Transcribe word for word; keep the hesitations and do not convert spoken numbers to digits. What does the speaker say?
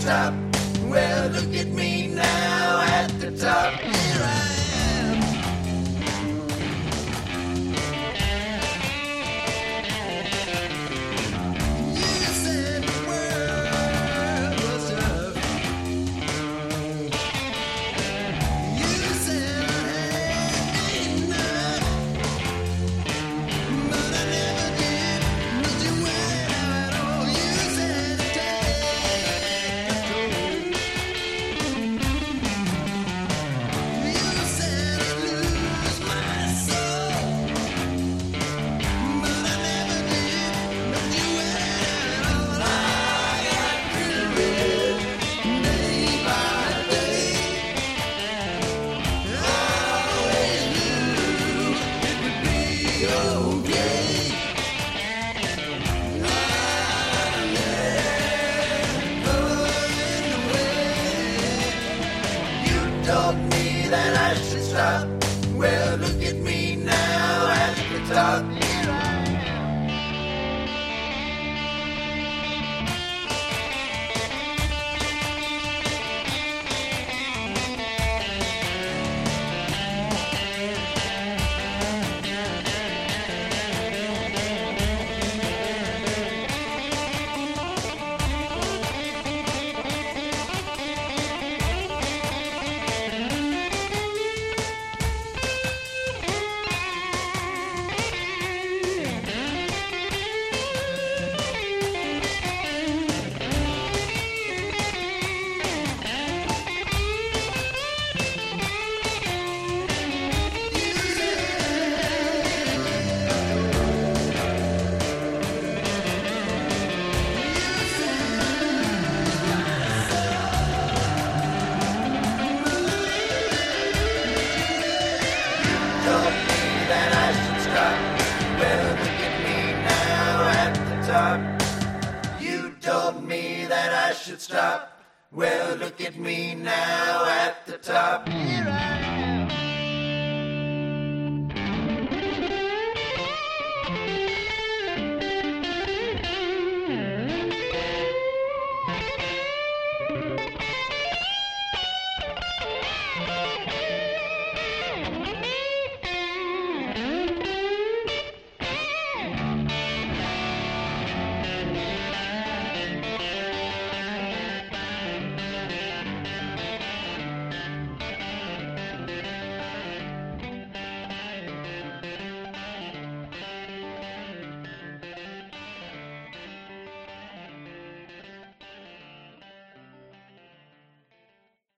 stop. Well, look at me now at the top. Here I am. You said the world was tough. You said I had enough, but I never did. But you went out all. You said take control. You said I'd lose my soul, but I never did. But you went out all. I got through it day by day. I always knew it would be okay. I'm never going away. You told me that I should stop. Well, look at me now at the top. Here I am. Told me that I should stop. Well, look at me now at the top. You told me that I should stop. Well, look at me now at the top. Here I am.